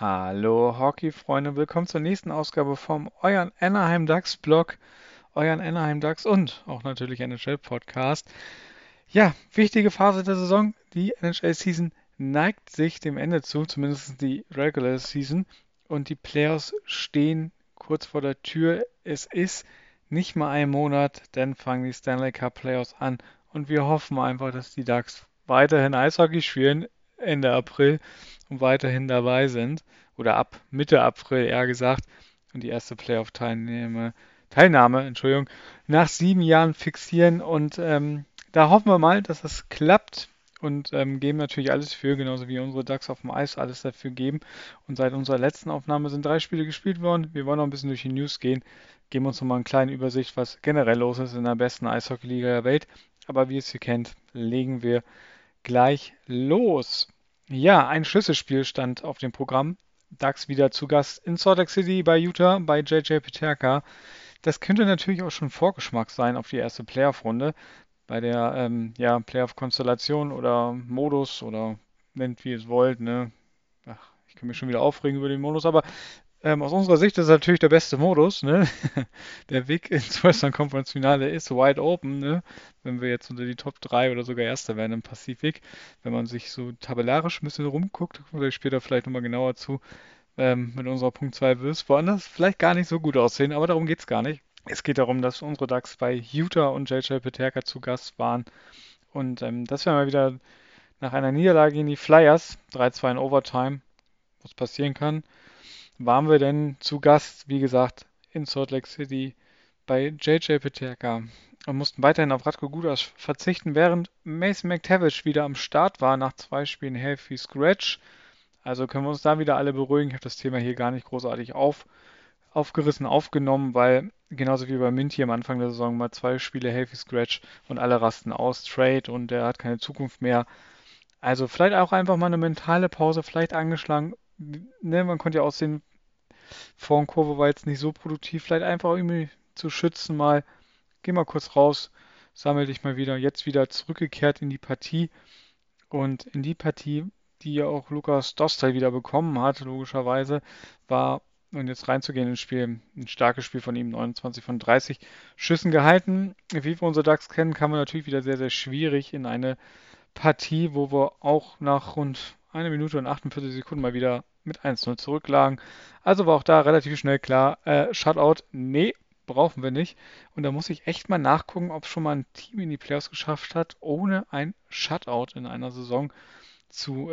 Hallo Hockey-Freunde, willkommen zur nächsten Ausgabe vom euren Anaheim Ducks Blog, euren Anaheim Ducks und auch natürlich NHL Podcast. Ja, wichtige Phase der Saison. Die NHL Season neigt sich dem Ende zu, zumindest die Regular Season. Und die Playoffs stehen kurz vor der Tür. Es ist nicht mal ein Monat, dann fangen die Stanley Cup Playoffs an. Und wir hoffen einfach, dass die Ducks weiterhin Eishockey spielen Ende April und weiterhin dabei sind. Oder ab Mitte April eher gesagt. Und die erste Teilnahme, Entschuldigung, nach 7 Jahren fixieren. Und da hoffen wir mal, dass das klappt und geben natürlich alles für, genauso wie unsere Ducks auf dem Eis alles dafür geben. Und seit unserer letzten Aufnahme sind 3 Spiele gespielt worden. Wir wollen noch ein bisschen durch die News gehen, geben uns nochmal eine kleine Übersicht, was generell los ist in der besten Eishockey-Liga der Welt. Aber wie ihr es hier kennt, legen wir gleich los. Ja, ein Schlüsselspiel stand auf dem Programm. Ducks wieder zu Gast in Salt Lake City bei Utah bei JJ Peterka. Das könnte natürlich auch schon Vorgeschmack sein auf die erste Playoff-Runde bei der ja, Playoff-Konstellation oder Modus oder nennt wie ihr es wollt. Ne? Ach, ich kann mich schon wieder aufregen über den Modus, aber aus unserer Sicht ist es natürlich der beste Modus. Ne? Der Weg ins Western Conference Finale ist wide open. Ne? Wenn wir jetzt unter die Top 3 oder sogar Erster werden im Pazifik, wenn man sich so tabellarisch ein bisschen rumguckt, oder ich später vielleicht nochmal genauer zu, mit unserer Punkt 2 wird es woanders vielleicht gar nicht so gut aussehen, aber darum geht es gar nicht. Es geht darum, dass unsere Ducks bei Utah und JJ Peterka zu Gast waren. Und das wäre mal wieder nach einer Niederlage gegen die Flyers, 3-2 in Overtime, was passieren kann, waren wir denn zu Gast, wie gesagt, in Salt Lake City bei JJ Peterka und mussten weiterhin auf Radko Gudas verzichten, während Mason McTavish wieder am Start war nach 2 Spielen Healthy Scratch. Also können wir uns da wieder alle beruhigen. Ich habe das Thema hier gar nicht großartig aufgerissen, aufgenommen, weil genauso wie bei Minty am Anfang der Saison mal 2 Spiele Healthy Scratch und alle rasten aus, Trade und der hat keine Zukunft mehr. Also vielleicht auch einfach mal eine mentale Pause, vielleicht angeschlagen. Ne, man konnte ja auch sehen, Formkurve war jetzt nicht so produktiv. Vielleicht einfach irgendwie zu schützen mal. Geh mal kurz raus, sammel dich mal wieder. Jetzt wieder zurückgekehrt in die Partie. Und in die Partie, die ja auch Lukas Dostal wieder bekommen hat, logischerweise, war, und jetzt reinzugehen ins Spiel, ein starkes Spiel von ihm, 29 von 30 Schüssen gehalten. Wie wir unsere Ducks kennen, kam man natürlich wieder sehr, sehr schwierig in eine Partie, wo wir auch nach rund 1 Minute und 48 Sekunden mal wieder mit 1:0 zurücklagen. Also war auch da relativ schnell klar, Shutout, nee, brauchen wir nicht. Und da muss ich echt mal nachgucken, ob schon mal ein Team in die Playoffs geschafft hat, ohne ein Shutout in einer Saison zu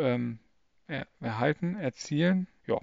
erhalten, erzielen. Ja.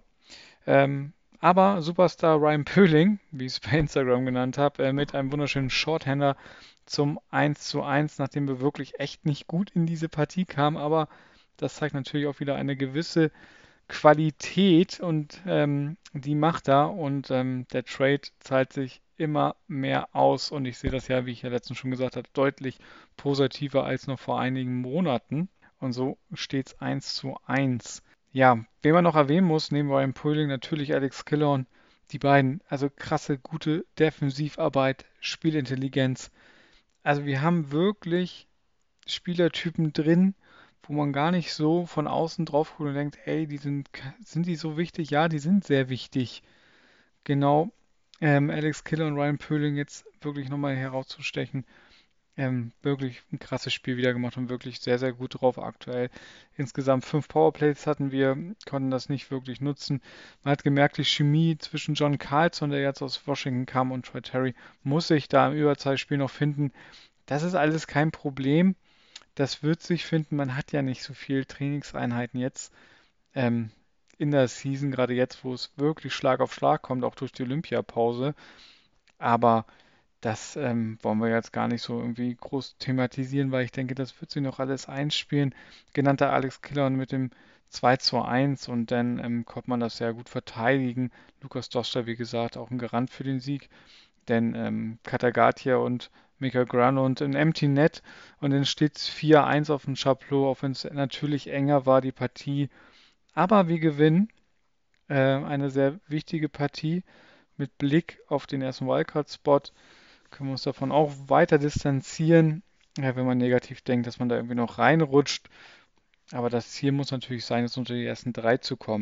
Aber Superstar Ryan Pöhling, wie ich es bei Instagram genannt habe, mit einem wunderschönen Shorthander zum 1:1, nachdem wir wirklich echt nicht gut in diese Partie kamen. Aber das zeigt natürlich auch wieder eine gewisse Qualität und die macht da und der Trade zahlt sich immer mehr aus und ich sehe das ja, wie ich ja letztens schon gesagt habe, deutlich positiver als noch vor einigen Monaten und so steht es 1:1. Ja, wen man noch erwähnen muss, neben Ryan Poehling natürlich Alex Killorn, die beiden, also krasse, gute Defensivarbeit, Spielintelligenz. Also wir haben wirklich Spielertypen drin, wo man gar nicht so von außen drauf guckt und denkt, ey, sind die so wichtig? Ja, die sind sehr wichtig. Genau, Alex Killer und Ryan Poehling jetzt wirklich nochmal herauszustechen. Wirklich ein krasses Spiel wieder gemacht und wirklich sehr, sehr gut drauf aktuell. Insgesamt 5 Powerplays hatten wir, konnten das nicht wirklich nutzen. Man hat gemerkt, die Chemie zwischen John Carlson, der jetzt aus Washington kam, und Troy Terry muss sich da im Überzahlspiel noch finden. Das ist alles kein Problem. Das wird sich finden. Man hat ja nicht so viel Trainingseinheiten jetzt ähm, in der Season, gerade jetzt, wo es wirklich Schlag auf Schlag kommt, auch durch die Olympiapause. Aber das wollen wir jetzt gar nicht so irgendwie groß thematisieren, weil ich denke, das wird sich noch alles einspielen. Genannter Alex Killorn mit dem 2:1 und dann konnte man das sehr gut verteidigen. Lukas Doster, wie gesagt, auch ein Garant für den Sieg, denn Katagatia und Mikael Granlund ein Empty Net und dann steht es 4:1 auf dem Chapeau, auch wenn es natürlich enger war, die Partie. Aber wir gewinnen eine sehr wichtige Partie mit Blick auf den ersten Wildcard-Spot. Können wir uns davon auch weiter distanzieren, ja, wenn man negativ denkt, dass man da irgendwie noch reinrutscht. Aber das Ziel muss natürlich sein, jetzt unter die ersten 3 zu kommen.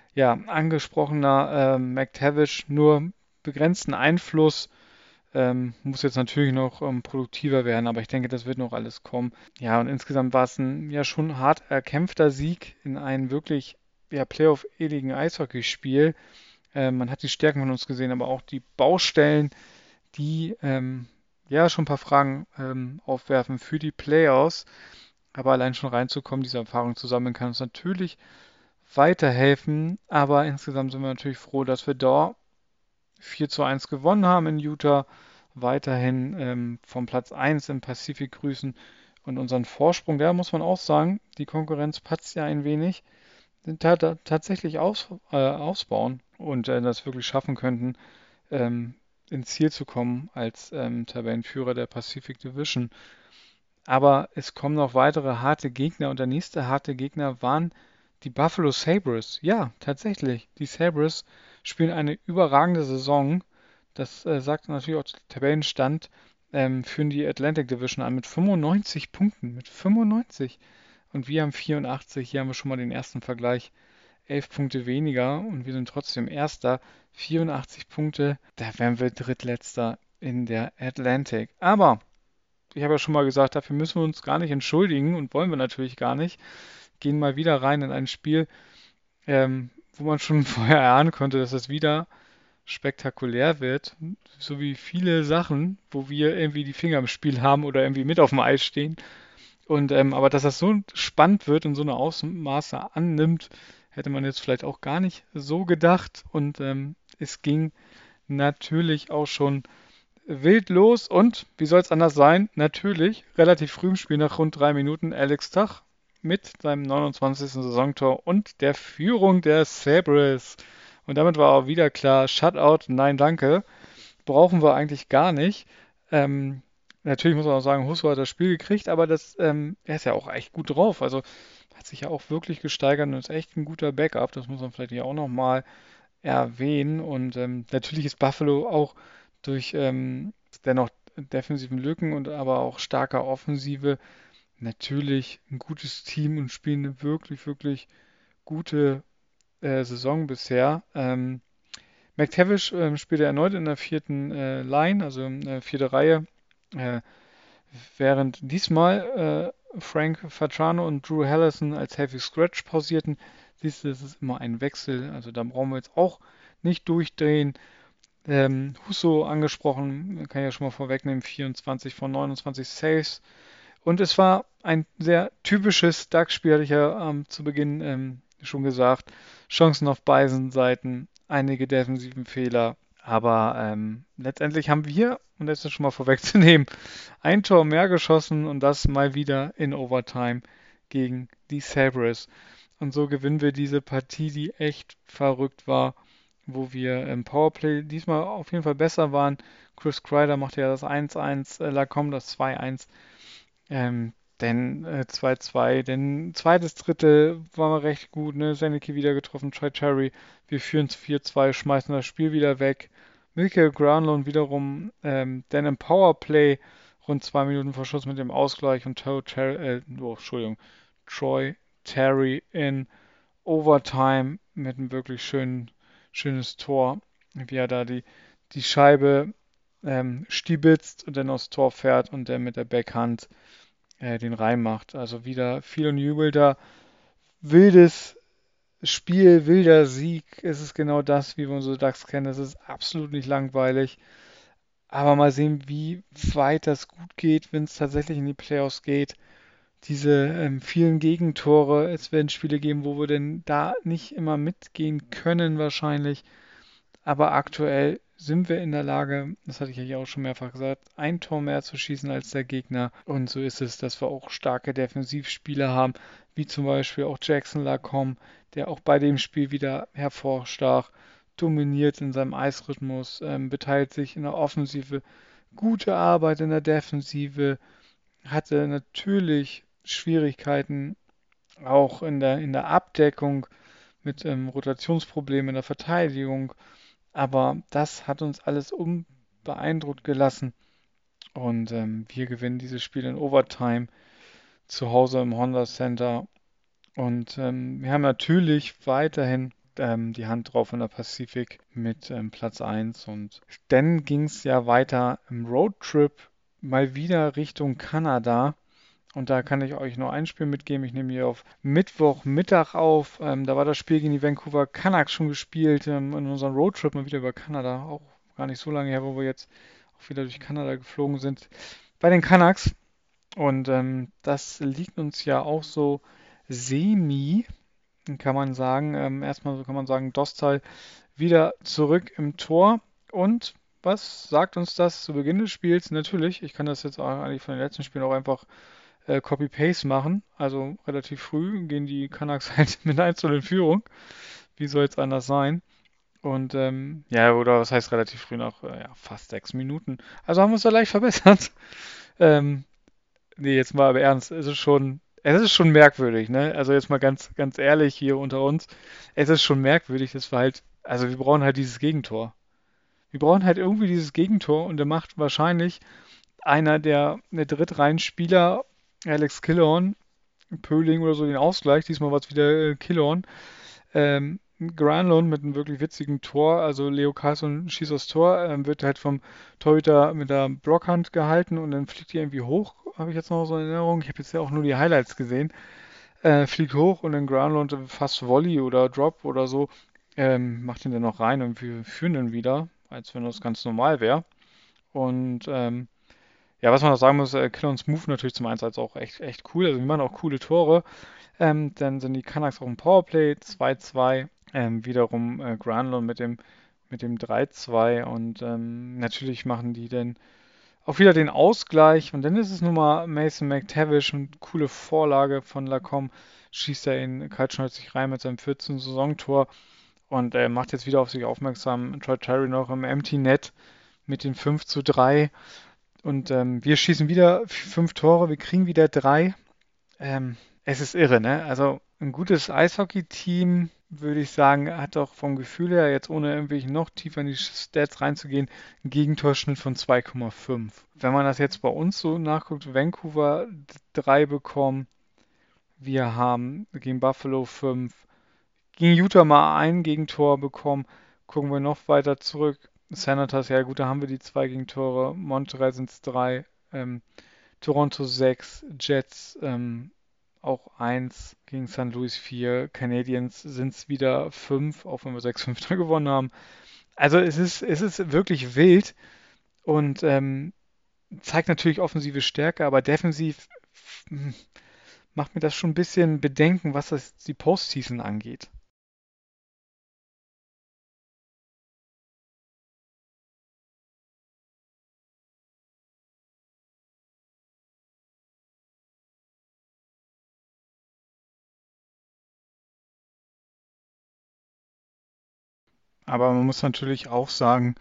Ja, angesprochener McTavish nur begrenzten Einfluss, muss jetzt natürlich noch produktiver werden, aber ich denke, das wird noch alles kommen. Ja, und insgesamt war es ein ja schon hart erkämpfter Sieg in einem wirklich ja, Playoff-ähnlichen Eishockeyspiel. Man hat die Stärken von uns gesehen, aber auch die Baustellen, die ja schon ein paar Fragen aufwerfen für die Playoffs. Aber allein schon reinzukommen, diese Erfahrung zu sammeln, kann uns natürlich weiterhelfen. Aber insgesamt sind wir natürlich froh, dass wir da 4:1 gewonnen haben in Utah. Weiterhin vom Platz 1 im Pazifik grüßen und unseren Vorsprung, der muss man auch sagen, die Konkurrenz patzt ja ein wenig, sind tatsächlich ausbauen und das wirklich schaffen könnten, ähm, ins Ziel zu kommen als Tabellenführer der Pacific Division. Aber es kommen noch weitere harte Gegner und der nächste harte Gegner waren die Buffalo Sabres. Ja, tatsächlich. Die Sabres spielen eine überragende Saison. Das sagt natürlich auch der Tabellenstand. Führen die Atlantic Division an mit 95 Punkten. Mit 95. Und wir haben 84. Hier haben wir schon mal den ersten Vergleich. 11 Punkte weniger und wir sind trotzdem Erster. 84 Punkte. Da wären wir Drittletzter in der Atlantic. Aber ich habe ja schon mal gesagt, dafür müssen wir uns gar nicht entschuldigen und wollen wir natürlich gar nicht. Gehen mal wieder rein in ein Spiel, wo man schon vorher erahnen konnte, dass es wieder spektakulär wird. So wie viele Sachen, wo wir irgendwie die Finger im Spiel haben oder irgendwie mit auf dem Eis stehen. Und aber dass das so spannend wird und so eine Ausmaße annimmt, hätte man jetzt vielleicht auch gar nicht so gedacht. Und es ging natürlich auch schon wild los und, wie soll es anders sein, natürlich, relativ früh im Spiel nach rund 3 Minuten Alex Tach mit seinem 29. Saisontor und der Führung der Sabres. Und damit war auch wieder klar, Shutout, nein danke, brauchen wir eigentlich gar nicht. Ähm, Natürlich muss man auch sagen, Husso hat das Spiel gekriegt, aber er ist ja auch echt gut drauf. Also hat sich ja auch wirklich gesteigert und ist echt ein guter Backup. Das muss man vielleicht hier auch nochmal erwähnen. Und natürlich ist Buffalo auch durch dennoch defensiven Lücken und aber auch starker Offensive natürlich ein gutes Team und spielen eine wirklich, wirklich gute Saison bisher. McTavish spielte erneut in der vierten Line, also vierte Reihe, äh, während diesmal Frank Fatrano und Drew Hellerson als Heavy Scratch pausierten. Siehst du, das ist immer ein Wechsel, also da brauchen wir jetzt auch nicht durchdrehen. Husso angesprochen, kann ich ja schon mal vorwegnehmen, 24 von 29 Saves. Und es war ein sehr typisches Ducks-Spiel, hatte ich ja zu Beginn schon gesagt. Chancen auf beiden Seiten, einige defensiven Fehler. Aber letztendlich haben wir, und das ist schon mal vorwegzunehmen, ein Tor mehr geschossen und das mal wieder in Overtime gegen die Sabres. Und so gewinnen wir diese Partie, die echt verrückt war, wo wir im Powerplay diesmal auf jeden Fall besser waren. Chris Kreider machte ja das 1:1, Lacombe das 2:1. Dann 2:2. Dann zweites Drittel waren wir recht gut. Ne? Zanicki wieder getroffen, Troy Terry. Wir führen 4:2, schmeißen das Spiel wieder weg. Michael Granlund wiederum dann im Powerplay rund 2 Minuten vor Schluss mit dem Ausgleich und Troy Terry in Overtime mit einem wirklich schönes Tor, wie er da die Scheibe stibitzt und dann aufs Tor fährt und dann mit der Backhand den reinmacht. Also wieder viel und Jubel da. Wildes Spiel, wilder Sieg. Es ist genau das, wie wir unsere Ducks kennen. Es ist absolut nicht langweilig. Aber mal sehen, wie weit das gut geht, wenn es tatsächlich in die Playoffs geht. Diese vielen Gegentore. Es werden Spiele geben, wo wir denn da nicht immer mitgehen können wahrscheinlich. Aber aktuell sind wir in der Lage, das hatte ich ja hier auch schon mehrfach gesagt, ein Tor mehr zu schießen als der Gegner. Und so ist es, dass wir auch starke Defensivspieler haben, wie zum Beispiel auch Jackson Lacombe, der auch bei dem Spiel wieder hervorstach, dominiert in seinem Eisrhythmus, beteiligt sich in der Offensive, gute Arbeit in der Defensive, hatte natürlich Schwierigkeiten auch in der Abdeckung mit Rotationsproblemen in der Verteidigung. Aber das hat uns alles unbeeindruckt gelassen. Und wir gewinnen dieses Spiel in Overtime zu Hause im Honda Center. Und wir haben natürlich weiterhin die Hand drauf in der Pacific mit Platz 1. Und dann ging es ja weiter im Roadtrip mal wieder Richtung Kanada. Und da kann ich euch nur ein Spiel mitgeben. Ich nehme hier auf Mittwochmittag auf. Da war das Spiel gegen die Vancouver Canucks schon gespielt. In unserem Roadtrip mal wieder über Kanada. Auch gar nicht so lange her, wo wir jetzt auch wieder durch Kanada geflogen sind. Bei den Canucks. Und das liegt uns ja auch so semi, kann man sagen. Erstmal so kann man sagen, Dostal wieder zurück im Tor. Und was sagt uns das zu Beginn des Spiels? Natürlich, ich kann das jetzt auch eigentlich von den letzten Spielen auch einfach Copy-Paste machen. Also relativ früh gehen die Canucks halt mit 1:0 in Führung. Wie soll es anders sein? Und ja, oder was heißt relativ früh nach ja, fast 6 Minuten. Also haben wir uns da leicht verbessert. Ähm, Nee, jetzt mal aber ernst, es ist schon merkwürdig, ne? Also jetzt mal ganz ehrlich hier unter uns. Es ist schon merkwürdig, dass wir halt, also wir brauchen halt dieses Gegentor. Wir brauchen halt irgendwie dieses Gegentor und der macht wahrscheinlich einer der Drittreihenspieler, Alex Killorn, Pöling oder so, den Ausgleich. Diesmal war es wieder Killorn. Granlund mit einem wirklich witzigen Tor, also Leo Carlsson schießt aufs Tor, wird halt vom Torhüter mit der Blockhand gehalten und dann fliegt die irgendwie hoch, habe ich jetzt noch so in Erinnerung. Ich habe jetzt ja auch nur die Highlights gesehen. Fliegt hoch und dann Granlund fast Volley oder Drop oder so, macht ihn dann noch rein und wir führen dann wieder, als wenn das ganz normal wäre. Und ja, was man noch sagen muss, Killorns Move natürlich zum 1 auch echt cool. Also wir machen auch coole Tore. Dann sind die Canucks auch im Powerplay 2:2. Wiederum Granlund mit dem 3:2 und natürlich machen die dann auch wieder den Ausgleich und dann ist es nun mal Mason McTavish und coole Vorlage von Lacombe, schießt er in kaltschnäuzig rein mit seinem 14. Saisontor und macht jetzt wieder auf sich aufmerksam. Troy Terry noch im Empty Net mit den 5:3 und wir schießen wieder 5 Tore, wir kriegen wieder 3. Es ist irre, ne? Also ein gutes Eishockey-Team, würde ich sagen, hat doch vom Gefühl her, jetzt ohne irgendwie noch tiefer in die Stats reinzugehen, einen Gegentorschnitt von 2,5. Wenn man das jetzt bei uns so nachguckt, Vancouver 3 bekommen, wir haben gegen Buffalo 5, gegen Utah mal ein Gegentor bekommen, gucken wir noch weiter zurück. Senators, ja gut, da haben wir die 2 Gegentore, Montreal sind es 3, Toronto 6, Jets auch 1 gegen St. Louis 4. Canadiens sind es wieder 5, auch wenn wir 6:5 da gewonnen haben. Also es ist wirklich wild und zeigt natürlich offensive Stärke, aber defensiv hm, macht mir das schon ein bisschen Bedenken, was die Postseason angeht. Aber man muss natürlich auch sagen,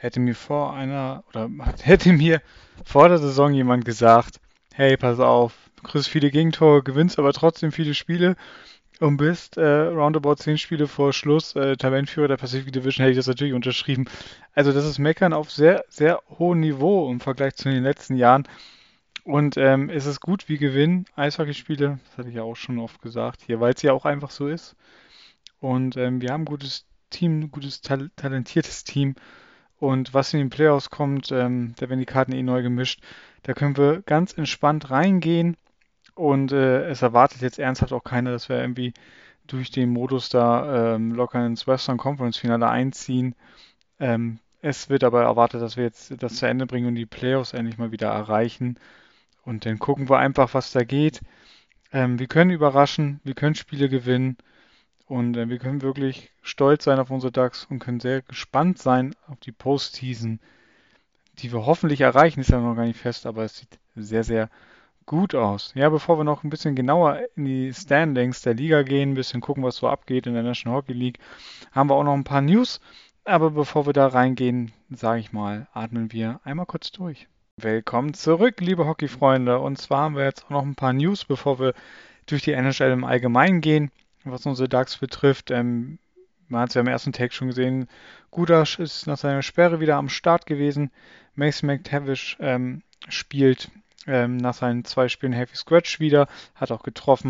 hätte mir vor der Saison jemand gesagt, hey, pass auf, du kriegst viele Gegentore, gewinnst aber trotzdem viele Spiele und bist roundabout 10 Spiele vor Schluss Tabellenführer der Pacific Division, hätte ich das natürlich unterschrieben. Also das ist Meckern auf sehr, sehr hohem Niveau im Vergleich zu den letzten Jahren. Und es ist gut wie Gewinn, Eishockeyspiele, das hatte ich ja auch schon oft gesagt hier, weil es ja auch einfach so ist. Und wir haben ein gutes Team, ein gutes, talentiertes Team. Und was in den Playoffs kommt, da werden die Karten eh neu gemischt. Da können wir ganz entspannt reingehen. Und es erwartet jetzt ernsthaft auch keiner, dass wir irgendwie durch den Modus da locker ins Western Conference Finale einziehen. Es wird aber erwartet, dass wir jetzt das zu Ende bringen und die Playoffs endlich mal wieder erreichen. Und dann gucken wir einfach, was da geht. Wir können überraschen, wir können Spiele gewinnen. Und wir können wirklich stolz sein auf unsere Ducks und können sehr gespannt sein auf die Postseason, die wir hoffentlich erreichen. Ist ja noch gar nicht fest, aber es sieht sehr, sehr gut aus. Ja, bevor wir noch ein bisschen genauer in die Standings der Liga gehen, ein bisschen gucken, was so abgeht in der National Hockey League, haben wir auch noch ein paar News. Aber bevor wir da reingehen, sage ich mal, atmen wir einmal kurz durch. Willkommen zurück, liebe Hockeyfreunde. Und zwar haben wir jetzt auch noch ein paar News, bevor wir durch die NHL im Allgemeinen gehen. Was unsere Ducks betrifft, man hat es ja im ersten Take schon gesehen, Gudas ist nach seiner Sperre wieder am Start gewesen. Mason McTavish spielt nach seinen 2 Spielen Heavy Scratch wieder, hat auch getroffen,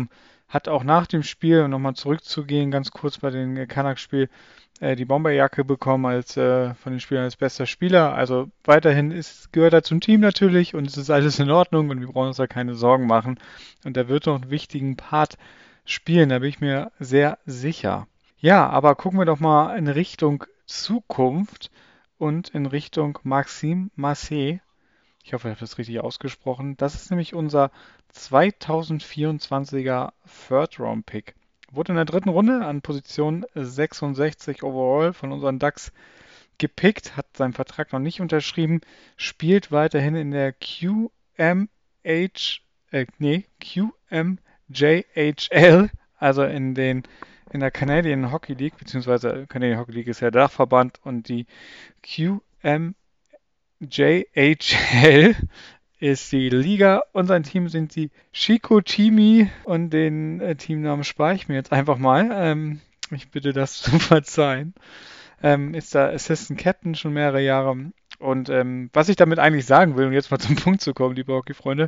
hat auch nach dem Spiel, um nochmal zurückzugehen, ganz kurz bei dem Canucks-Spiel, die Bomberjacke bekommen als von den Spielern als bester Spieler. Also weiterhin gehört er zum Team natürlich und es ist alles in Ordnung und wir brauchen uns da keine Sorgen machen. Und er wird noch einen wichtigen Part spielen, da bin ich mir sehr sicher. Ja, aber gucken wir doch mal in Richtung Zukunft und in Richtung Maxime Massé. Ich hoffe, ich habe das richtig ausgesprochen. Das ist nämlich unser 2024er Third-Round-Pick. Wurde in der dritten Runde an Position 66 overall von unseren Ducks gepickt, hat seinen Vertrag noch nicht unterschrieben, spielt weiterhin in der QMJHL, also in der Canadian Hockey League, beziehungsweise Canadian Hockey League ist ja der Dachverband und die QMJHL ist die Liga. Unser Team sind die Chicoutimi und den Teamnamen spare ich mir jetzt einfach mal. Ich bitte das zu verzeihen. Ist da Assistant Captain schon mehrere Jahre. Und was ich damit eigentlich sagen will, um jetzt mal zum Punkt zu kommen, liebe Hockey-Freunde,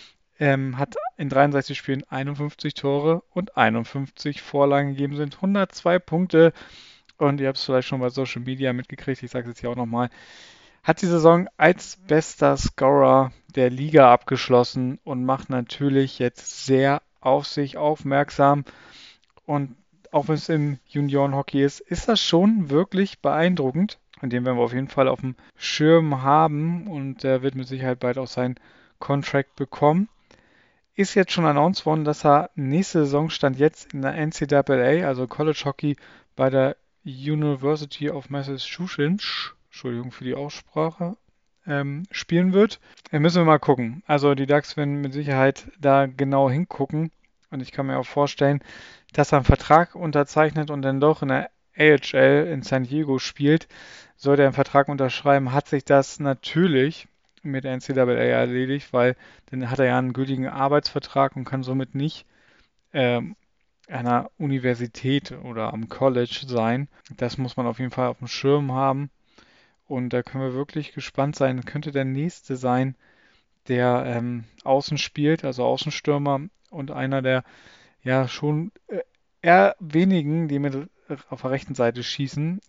hat in 63 Spielen 51 Tore und 51 Vorlagen gegeben, sind 102 Punkte. Und ihr habt es vielleicht schon bei Social Media mitgekriegt, ich sage es jetzt hier auch nochmal, hat die Saison als bester Scorer der Liga abgeschlossen und macht natürlich jetzt sehr auf sich aufmerksam. Und auch wenn es im Juniorenhockey ist, ist das schon wirklich beeindruckend. Und den werden wir auf jeden Fall auf dem Schirm haben und er wird mit Sicherheit bald auch seinen Contract bekommen. Ist jetzt schon announced worden, dass er nächste Saison stand jetzt in der NCAA, also College Hockey bei der University of Massachusetts, Entschuldigung für die Aussprache, spielen wird. Müssen wir mal gucken. Also die Ducks werden mit Sicherheit da genau hingucken. Und ich kann mir auch vorstellen, dass er einen Vertrag unterzeichnet und dann doch in der AHL in San Diego spielt. Sollte er einen Vertrag unterschreiben, hat sich das natürlich mit der NCAA erledigt, weil dann hat er ja einen gültigen Arbeitsvertrag und kann somit nicht an einer Universität oder am College sein. Das muss man auf jeden Fall auf dem Schirm haben. Und da können wir wirklich gespannt sein. Könnte der nächste sein, der außen spielt, also Außenstürmer und einer der ja schon eher wenigen, die mit auf der rechten Seite schießen.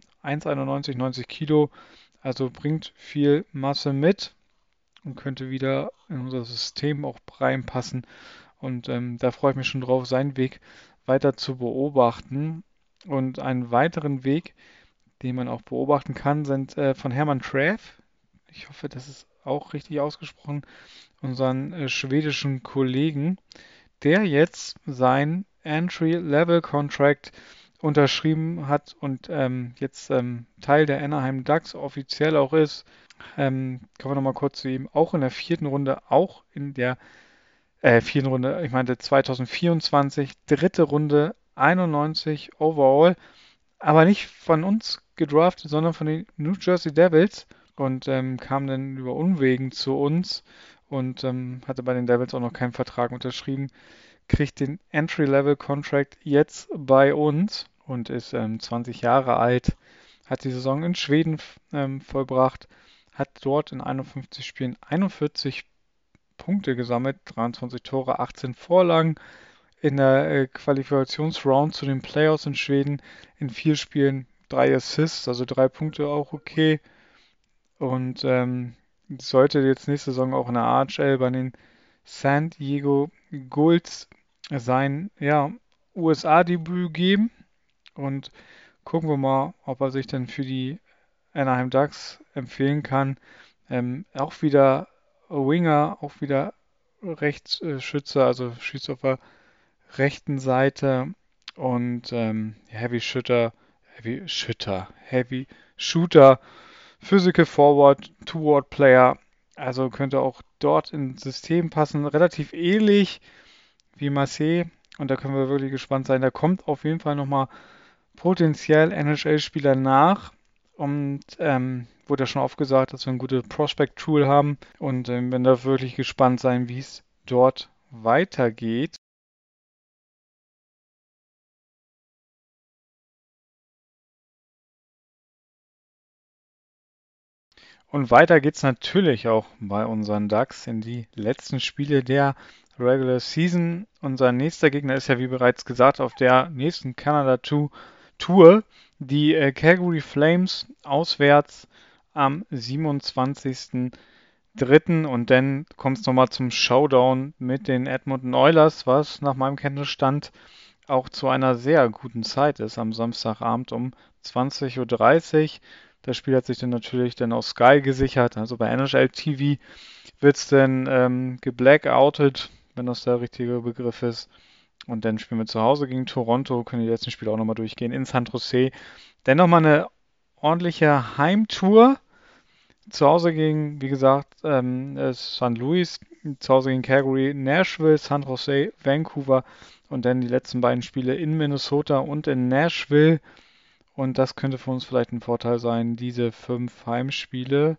1,91, 90 Kilo, also bringt viel Masse mit und könnte wieder in unser System auch reinpassen. Und da freue ich mich schon drauf, seinen Weg weiter zu beobachten. Und einen weiteren Weg, den man auch beobachten kann, sind von Hermann Träf. Ich hoffe, das ist auch richtig ausgesprochen. Unseren schwedischen Kollegen, der jetzt sein Entry-Level-Contract unterschrieben hat und jetzt Teil der Anaheim Ducks offiziell auch ist. Kommen wir nochmal kurz zu ihm. Auch in der vierten Runde, auch in der vierten Runde, ich meinte 2024, dritte Runde, 91 overall, aber nicht von uns gedraftet, sondern von den New Jersey Devils und kam dann über Umwegen zu uns und hatte bei den Devils auch noch keinen Vertrag unterschrieben, kriegt den Entry-Level-Contract jetzt bei uns und ist 20 Jahre alt, hat die Saison in Schweden vollbracht, hat dort in 51 Spielen 41 Punkte gesammelt, 23 Tore, 18 Vorlagen. In der Qualifikationsround zu den Playoffs in Schweden in 4 Spielen 3 Assists, also 3 Punkte auch okay. Und sollte jetzt nächste Saison auch in der AHL bei den San Diego Gulls sein ja, USA-Debüt geben. Und gucken wir mal, ob er sich dann für die Anaheim Ducks empfehlen kann. Auch wieder Winger, auch wieder Rechtsschütze, also schießt auf der rechten Seite und Heavy Shooter, Physical Forward, Two-Ward Player. Also könnte auch dort ins System passen. Relativ ähnlich wie Marseille. Und da können wir wirklich gespannt sein. Da kommt auf jeden Fall nochmal potenziell NHL-Spieler nach. Und wurde ja schon aufgesagt, dass wir ein gutes Prospect-Tool haben. Und bin da wirklich gespannt sein, wie es dort weitergeht. Und weiter geht's natürlich auch bei unseren Ducks in die letzten Spiele der Regular Season. Unser nächster Gegner ist ja, wie bereits gesagt, auf der nächsten Canada Tour die Calgary Flames auswärts am 27.03. Und dann kommt es nochmal zum Showdown mit den Edmonton Oilers, was nach meinem Kenntnisstand auch zu einer sehr guten Zeit ist, am Samstagabend um 20:30 Uhr. Das Spiel hat sich dann natürlich dann auf Sky gesichert. Also bei NHL TV wird es dann geblackoutet, wenn das der richtige Begriff ist. Und dann spielen wir zu Hause gegen Toronto, können die letzten Spiele auch nochmal durchgehen in San Jose. Dann nochmal eine ordentliche Heimtour. Zu Hause gegen, wie gesagt, St. Louis, zu Hause gegen Calgary, Nashville, San Jose, Vancouver und dann die letzten beiden Spiele in Minnesota und in Nashville. Und das könnte für uns vielleicht ein Vorteil sein, diese 5 Heimspiele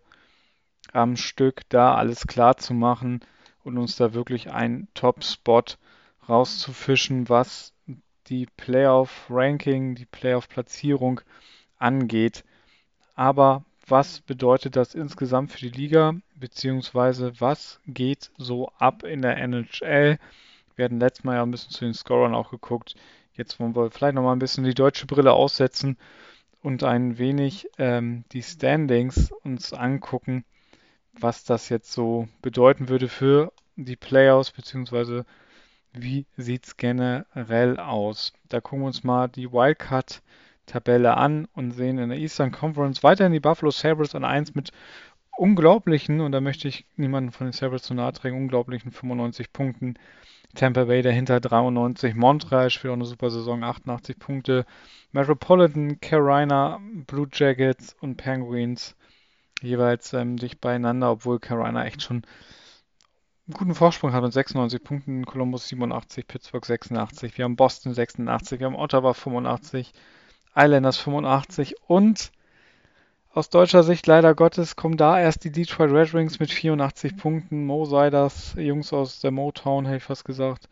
am Stück da alles klar zu machen und uns da wirklich einen Top-Spot rauszufischen, was die Playoff-Ranking, die Playoff-Platzierung angeht. Aber was bedeutet das insgesamt für die Liga, beziehungsweise was geht so ab in der NHL? Wir hatten letztes Mal ja ein bisschen zu den Scorern auch geguckt. Jetzt wollen wir vielleicht nochmal ein bisschen die deutsche Brille aussetzen und ein wenig die Standings uns angucken, was das jetzt so bedeuten würde für die Playoffs, beziehungsweise wie sieht es generell aus. Da gucken wir uns mal die Wildcard-Tabelle an und sehen in der Eastern Conference weiterhin die Buffalo Sabres an 1 mit unglaublichen, und da möchte ich niemanden von den Sabres zu nahe treten, unglaublichen 95 Punkten. Tampa Bay dahinter 93, Montreal spielt auch eine super Saison, 88 Punkte. Metropolitan, Carolina, Blue Jackets und Penguins jeweils dicht beieinander, obwohl Carolina echt schon einen guten Vorsprung hat mit 96 Punkten, Columbus 87, Pittsburgh 86, wir haben Boston 86, wir haben Ottawa 85, Islanders 85 und aus deutscher Sicht leider Gottes kommen da erst die Detroit Red Wings mit 84 Punkten, Mo Seiders, Jungs aus der Motown, hätte ich fast gesagt,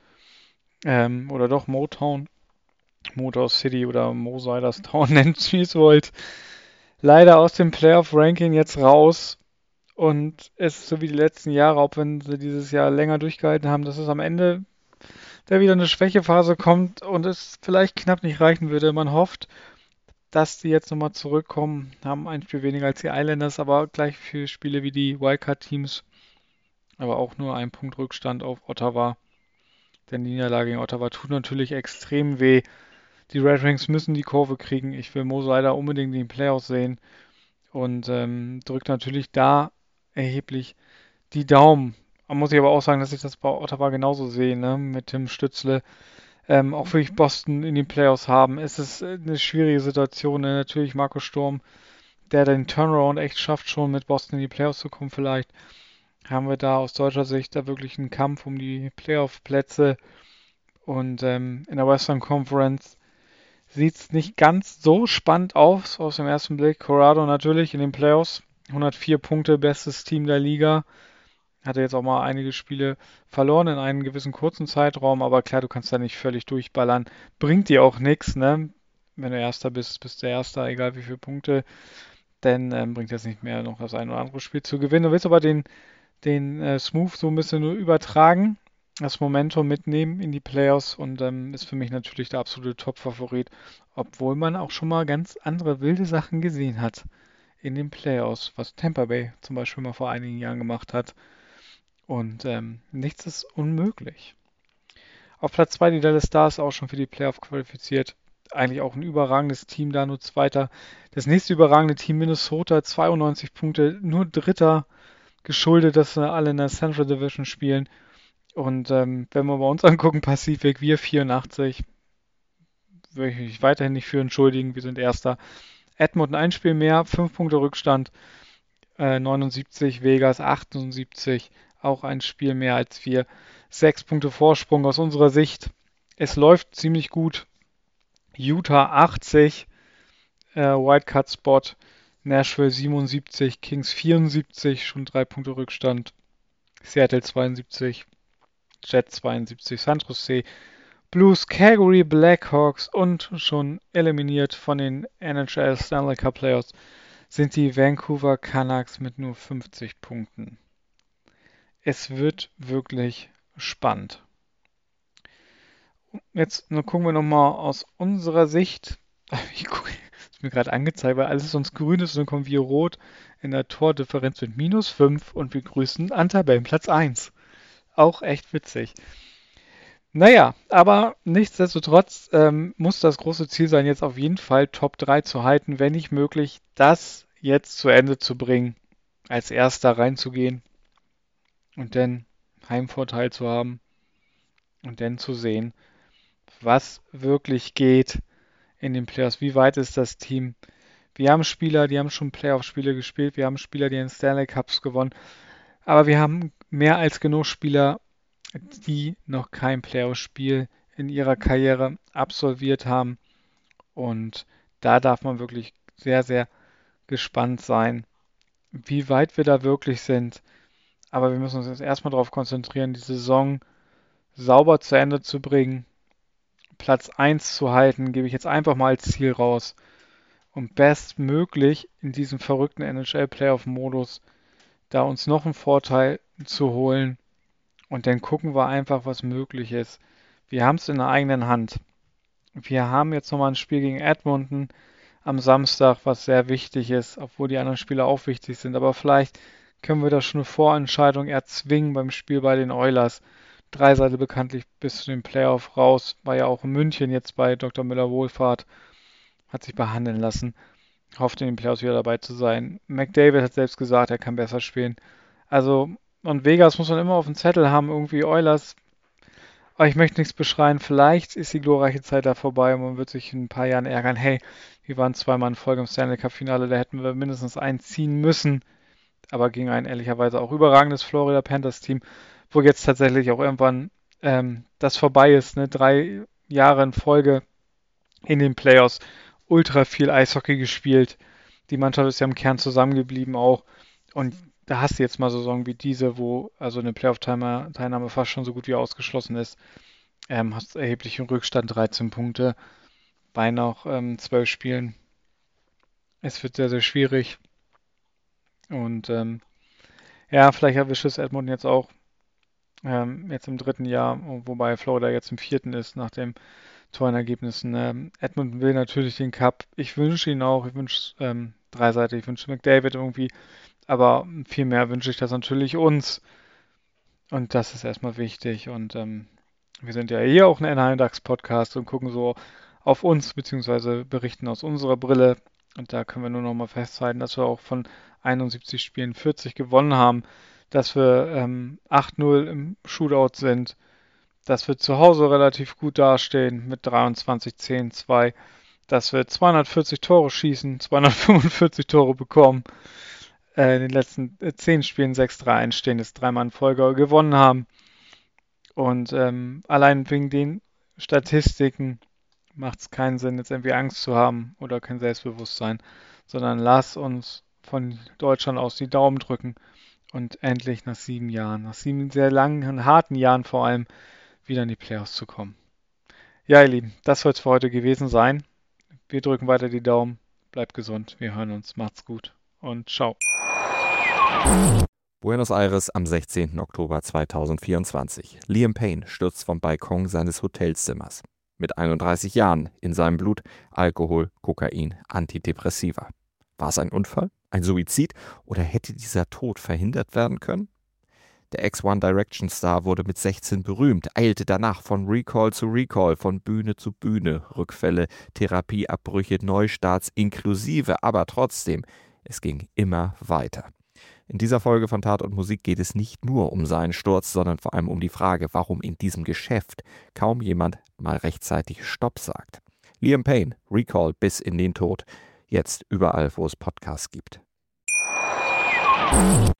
oder doch Motown, Motor City oder Mo Seiders Town, nennt wie es wollt, leider aus dem Playoff-Ranking jetzt raus. Und es ist so wie die letzten Jahre, auch wenn sie dieses Jahr länger durchgehalten haben, dass es am Ende da wieder eine Schwächephase kommt und es vielleicht knapp nicht reichen würde. Man hofft, dass die jetzt nochmal zurückkommen, haben ein Spiel weniger als die Islanders, aber gleich viele Spiele wie die Wildcard-Teams, aber auch nur ein Punkt Rückstand auf Ottawa. Denn die Niederlage gegen Ottawa tut natürlich extrem weh. Die Red Wings müssen die Kurve kriegen. Ich will Mo Seider unbedingt in den Playoffs sehen und drückt natürlich da erheblich die Daumen. Man muss ich aber auch sagen, dass ich das bei Ottawa genauso sehe, ne? Mit Tim Stützle. Auch will ich Boston in den Playoffs haben. Es ist eine schwierige Situation. Ne? Natürlich Marco Sturm, der den Turnaround echt schafft, schon mit Boston in die Playoffs zu kommen. Vielleicht haben wir da aus deutscher Sicht da wirklich einen Kampf um die Playoff-Plätze. Und in der Western Conference sieht es nicht ganz so spannend aus dem ersten Blick. Colorado natürlich in den Playoffs. 104 Punkte, bestes Team der Liga. Hatte jetzt auch mal einige Spiele verloren in einem gewissen kurzen Zeitraum, aber klar, du kannst da nicht völlig durchballern. Bringt dir auch nichts, ne? Wenn du Erster bist, bist du Erster, egal wie viele Punkte. Denn bringt jetzt nicht mehr, noch das ein oder andere Spiel zu gewinnen. Du willst aber den Smooth so ein bisschen nur übertragen, das Momentum mitnehmen in die Playoffs und ist für mich natürlich der absolute Top-Favorit, obwohl man auch schon mal ganz andere wilde Sachen gesehen hat in den Playoffs, was Tampa Bay zum Beispiel mal vor einigen Jahren gemacht hat. Und nichts ist unmöglich. Auf Platz 2 die Dallas Stars auch schon für die Playoff qualifiziert. Eigentlich auch ein überragendes Team, da nur Zweiter. Das nächste überragende Team Minnesota, 92 Punkte, nur Dritter, geschuldet, dass wir alle in der Central Division spielen. Und wenn wir bei uns angucken, Pacific, wir 84, würde ich mich weiterhin nicht für entschuldigen, wir sind Erster. Edmonton ein Spiel mehr, 5 Punkte Rückstand, 79, Vegas 78, auch ein Spiel mehr als wir. 6 Punkte Vorsprung aus unserer Sicht. Es läuft ziemlich gut. Utah 80, Wildcard-Spot. Nashville 77, Kings 74, schon 3 Punkte Rückstand. Seattle 72, Jets 72, San Jose, Blues, Calgary, Blackhawks und schon eliminiert von den NHL Stanley Cup Playoffs sind die Vancouver Canucks mit nur 50 Punkten. Es wird wirklich spannend. Jetzt gucken wir nochmal aus unserer Sicht. Ist mir gerade angezeigt, weil alles sonst grün ist und dann kommen wir rot in der Tordifferenz mit -5 und wir grüßen an Tabellenplatz 1. Auch echt witzig. Naja, aber nichtsdestotrotz muss das große Ziel sein, jetzt auf jeden Fall Top 3 zu halten, wenn nicht möglich, das jetzt zu Ende zu bringen, als Erster reinzugehen und dann Heimvorteil zu haben und dann zu sehen, was wirklich geht in den Playoffs. Wie weit ist das Team? Wir haben Spieler, die haben schon Playoff-Spiele gespielt. Wir haben Spieler, die haben Stanley Cups gewonnen. Aber wir haben mehr als genug Spieler, die noch kein Playoff-Spiel in ihrer Karriere absolviert haben. Und da darf man wirklich sehr, sehr gespannt sein, wie weit wir da wirklich sind. Aber wir müssen uns jetzt erstmal darauf konzentrieren, die Saison sauber zu Ende zu bringen. Platz 1 zu halten, gebe ich jetzt einfach mal als Ziel raus. Und bestmöglich in diesem verrückten NHL-Playoff-Modus da uns noch einen Vorteil zu holen. Und dann gucken wir einfach, was möglich ist. Wir haben es in der eigenen Hand. Wir haben jetzt nochmal ein Spiel gegen Edmonton am Samstag, was sehr wichtig ist, obwohl die anderen Spiele auch wichtig sind. Aber vielleicht können wir da schon eine Vorentscheidung erzwingen beim Spiel bei den Oilers. Dreiseite bekanntlich bis zu den Playoff raus, war ja auch in München jetzt bei Dr. Müller-Wohlfahrt, hat sich behandeln lassen, hofft in den Playoffs wieder dabei zu sein. McDavid hat selbst gesagt, er kann besser spielen. Also, und Vegas muss man immer auf dem Zettel haben, irgendwie Oilers. Aber ich möchte nichts beschreien, vielleicht ist die glorreiche Zeit da vorbei und man wird sich in ein paar Jahren ärgern, hey, wir waren zweimal in Folge im Stanley Cup Finale, da hätten wir mindestens einen ziehen müssen, aber gegen ein ehrlicherweise auch überragendes Florida Panthers Team, wo jetzt tatsächlich auch irgendwann das vorbei ist, ne? 3 Jahre in Folge in den Playoffs, ultra viel Eishockey gespielt, die Mannschaft ist ja im Kern zusammengeblieben auch und da hast du jetzt mal Saison wie diese, wo also eine Playoff-Teilnahme fast schon so gut wie ausgeschlossen ist. Hast erheblichen Rückstand, 13 Punkte bei noch 12 Spielen. Es wird sehr, sehr schwierig. Und ja, vielleicht erwischt es Edmonton jetzt auch jetzt im 3. Jahr, wobei Florida jetzt im 4. ist nach den tollen Ergebnissen. Edmonton will natürlich den Cup. Ich wünsche ihn auch. Ich wünsche dreiseitig. Ich wünsche McDavid irgendwie. Aber viel mehr wünsche ich das natürlich uns. Und das ist erstmal wichtig. Und wir sind ja hier auch ein Anaheim Ducks Podcast und gucken so auf uns, beziehungsweise berichten aus unserer Brille. Und da können wir nur noch mal festhalten, dass wir auch von 71 Spielen 40 gewonnen haben, dass wir 8-0 im Shootout sind, dass wir zu Hause relativ gut dastehen mit 23, 10, 2, dass wir 240 Tore schießen, 245 Tore bekommen, in den letzten 10 Spielen 6-3 einstehendes, dreimal in Folge gewonnen haben. Und allein wegen den Statistiken macht es keinen Sinn, jetzt irgendwie Angst zu haben oder kein Selbstbewusstsein, sondern lass uns von Deutschland aus die Daumen drücken und endlich nach 7 Jahren, nach 7 sehr langen und harten Jahren vor allem, wieder in die Playoffs zu kommen. Ja, ihr Lieben, das soll es für heute gewesen sein. Wir drücken weiter die Daumen. Bleibt gesund. Wir hören uns. Macht's gut und ciao. Buenos Aires am 16. Oktober 2024. Liam Payne stürzt vom Balkon seines Hotelzimmers. Mit 31 Jahren, in seinem Blut Alkohol, Kokain, Antidepressiva. War es ein Unfall, ein Suizid oder hätte dieser Tod verhindert werden können? Der Ex-One Direction Star wurde mit 16 berühmt, eilte danach von Recall zu Recall, von Bühne zu Bühne, Rückfälle, Therapieabbrüche, Neustarts inklusive, aber trotzdem, es ging immer weiter. In dieser Folge von Tat und Musik geht es nicht nur um seinen Sturz, sondern vor allem um die Frage, warum in diesem Geschäft kaum jemand mal rechtzeitig Stopp sagt. Liam Payne, Recall bis in den Tod, jetzt überall, wo es Podcasts gibt.